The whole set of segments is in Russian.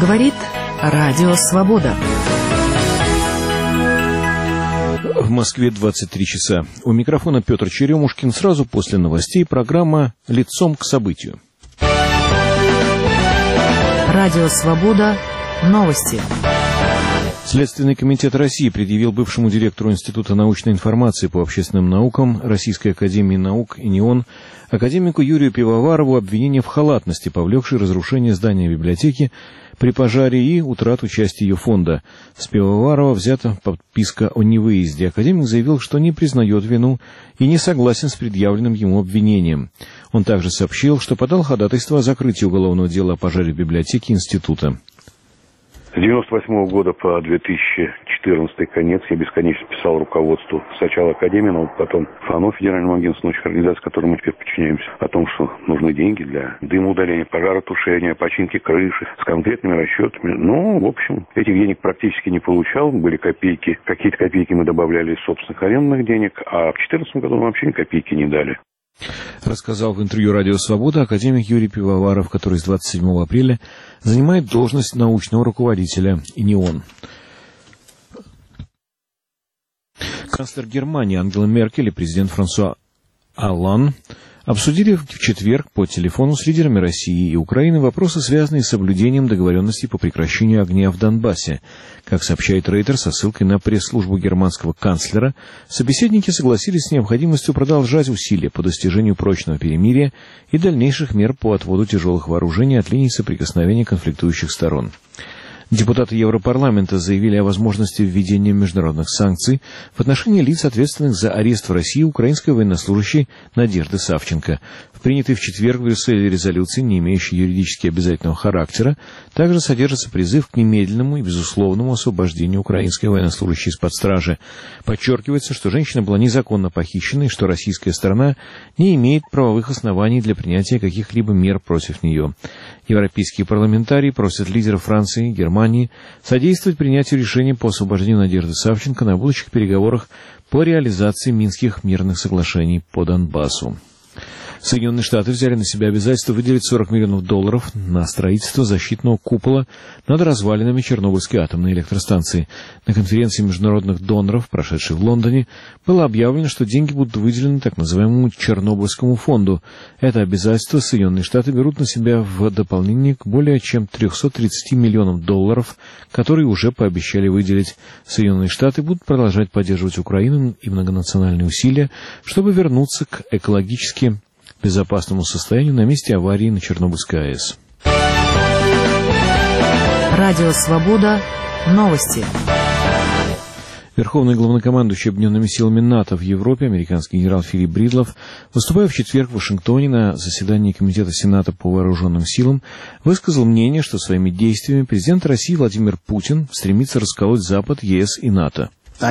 Говорит Радио Свобода. В Москве 23 часа. У микрофона Петр Черемушкин. Сразу после новостей программа «Лицом к событию». Радио Свобода. Новости. Следственный комитет России предъявил бывшему директору Института научной информации по общественным наукам Российской академии наук ИНИОН, академику Юрию Пивоварову, обвинение в халатности, повлекшей разрушение здания библиотеки при пожаре и утрату части ее фонда. С Пивоварова взята подписка о невыезде. Академик заявил, что не признает вину и не согласен с предъявленным ему обвинением. Он также сообщил, что подал ходатайство о закрытии уголовного дела о пожаре в библиотеке института. С 1998 года по 2014 конец я бесконечно писал руководству сначала Академии наук, потом ФАНО, Федеральному агентству научных организаций, которым мы теперь подчиняемся, о том, что нужны деньги для дымоудаления, пожаротушения, починки крыши, с конкретными расчетами. Ну, в общем, этих денег практически не получал, были копейки. Какие-то копейки мы добавляли из собственных арендных денег, а в 2014 году мы вообще ни копейки не дали. Рассказал в интервью «Радио Свобода» академик Юрий Пивоваров, который с 27 апреля занимает должность научного руководителя ИНИОН. Канцлер Германии Ангела Меркель и президент Франсуа Олланд обсудили в четверг по телефону с лидерами России и Украины вопросы, связанные с соблюдением договоренностей по прекращению огня в Донбассе. Как сообщает Рейтер со ссылкой на пресс-службу германского канцлера, собеседники согласились с необходимостью продолжать усилия по достижению прочного перемирия и дальнейших мер по отводу тяжелых вооружений от линий соприкосновения конфликтующих сторон. Депутаты Европарламента заявили о возможности введения международных санкций в отношении лиц, ответственных за арест в России украинской военнослужащей Надежды Савченко. В принятой в четверг в Брюсселе резолюции, не имеющей юридически обязательного характера, также содержится призыв к немедленному и безусловному освобождению украинской военнослужащей из-под стражи. Подчеркивается, что женщина была незаконно похищена и что российская сторона не имеет правовых оснований для принятия каких-либо мер против нее. Европейские парламентарии просят лидеров Франции и Германии содействовать принятию решения по освобождению Надежды Савченко на будущих переговорах по реализации Минских мирных соглашений по Донбассу. Соединенные Штаты взяли на себя обязательство выделить $40 миллионов на строительство защитного купола над развалинами Чернобыльской атомной электростанции. На конференции международных доноров, прошедшей в Лондоне, было объявлено, что деньги будут выделены так называемому Чернобыльскому фонду. Это обязательство Соединенные Штаты берут на себя в дополнение к более чем $330 миллионам, которые уже пообещали выделить. Соединенные Штаты будут продолжать поддерживать Украину и многонациональные усилия, чтобы вернуться к экологически безопасному состоянию на месте аварии на Чернобыльской АЭС. Радио Свобода. Новости. Верховный главнокомандующий Объединенными силами НАТО в Европе, американский генерал Филипп Бридлов, выступая в четверг в Вашингтоне на заседании Комитета Сената по вооруженным силам, высказал мнение, что своими действиями президент России Владимир Путин стремится расколоть Запад, ЕС и НАТО.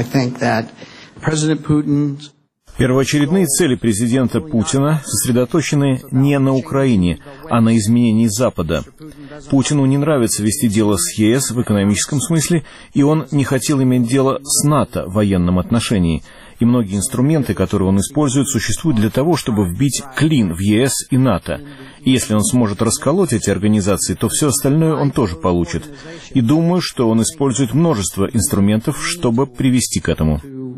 Первоочередные цели президента Путина сосредоточены не на Украине, а на изменении Запада. Путину не нравится вести дело с ЕС в экономическом смысле, и он не хотел иметь дело с НАТО в военном отношении. И многие инструменты, которые он использует, существуют для того, чтобы вбить клин в ЕС и НАТО. И если он сможет расколоть эти организации, то все остальное он тоже получит. И думаю, что он использует множество инструментов, чтобы привести к этому.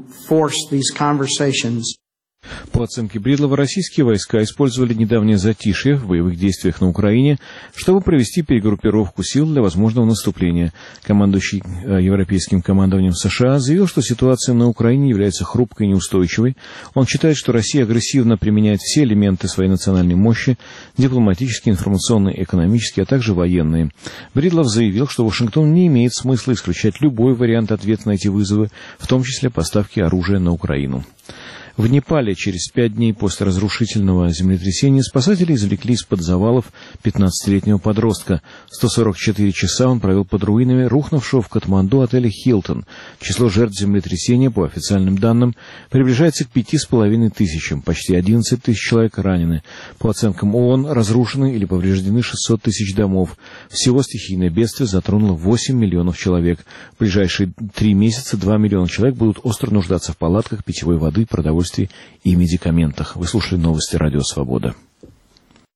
По оценке Бридлова, российские войска использовали недавнее затишье в боевых действиях на Украине, чтобы провести перегруппировку сил для возможного наступления. Командующий европейским командованием США заявил, что ситуация на Украине является хрупкой и неустойчивой. Он считает, что Россия агрессивно применяет все элементы своей национальной мощи, дипломатические, информационные, экономические, а также военные. Бридлов заявил, что Вашингтон не имеет смысла исключать любой вариант ответа на эти вызовы, в том числе поставки оружия на Украину. В Непале через 5 дней после разрушительного землетрясения спасатели извлекли из-под завалов 15-летнего подростка. 144 часа он провел под руинами рухнувшего в Катманду отеля «Хилтон». Число жертв землетрясения, по официальным данным, приближается к 5500. Почти 11 тысяч человек ранены. По оценкам ООН, разрушены или повреждены 600 тысяч домов. Всего стихийное бедствие затронуло 8 миллионов человек. В ближайшие 3 месяца 2 миллиона человек будут остро нуждаться в палатках, питьевой воды, продовольствии и медикаментах. Вы слушали новости Радио Свобода.